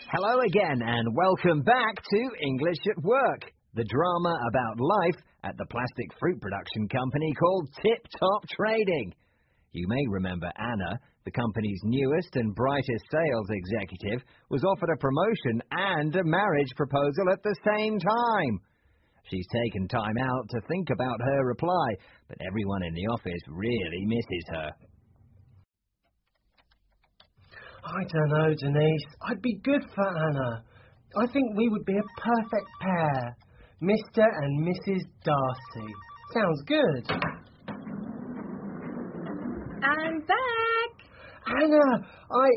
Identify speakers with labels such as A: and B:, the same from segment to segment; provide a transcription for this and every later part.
A: Hello again and welcome back to English at Work, the drama about life at the plastic fruit production company called Tip Top Trading. You may remember Anna, the company's newest and brightest sales executive, was offered a promotion and a marriage proposal at the same time. She's taken time out to think about her reply, but everyone in the office really misses her.
B: I don't know, Denise. I'd be good for Anna. I think we would be a perfect pair. Mr. and Mrs. Darcy. Sounds good.
C: I'm back.
B: Anna,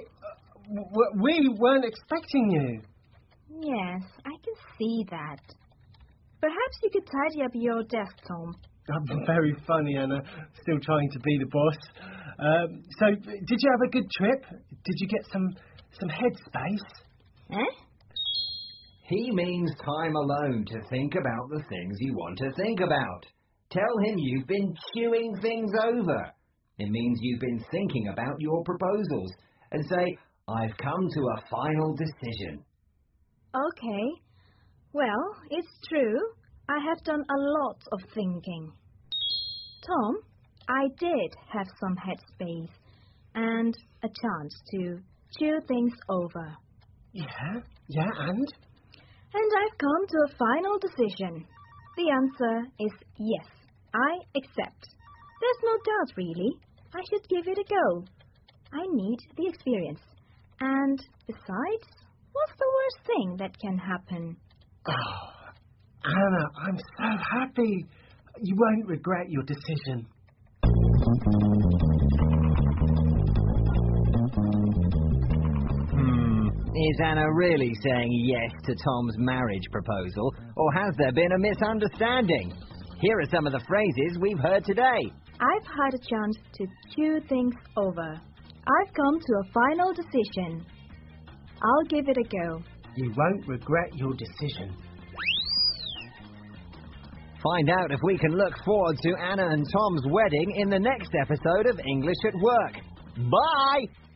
B: we weren't expecting you.
C: Yes, I can see that. Perhaps you could tidy up your desk, Tom.
B: Very funny, Anna. Still trying to be the boss. So, did you have a good trip? Did you get some headspace?
C: Eh?
A: He means time alone to think about the things you want to think about. Tell him you've been chewing things over. It means you've been thinking about your proposals. And say, I've come to a final decision.
C: Okay. Well, it's true. I have done a lot of thinking. Tom, I did have some headspace and a chance to chew things over.
B: Yeah, and?
C: And I've come to a final decision. The answer is yes, I accept. There's no doubt, really. I should give it a go. I need the experience. And besides, what's the worst thing that can happen?
B: Oh, Anna, I'm so happy. You won't regret your decision.
A: Is Anna really saying yes to Tom's marriage proposal, or has there been a misunderstanding? Here are some of the phrases we've heard today.
C: I've had a chance to chew things over. I've come to a final decision. I'll give it a go.
B: You won't regret your decision.
A: Find out if we can look forward to Anna and Tom's wedding in the next episode of English at Work. Bye!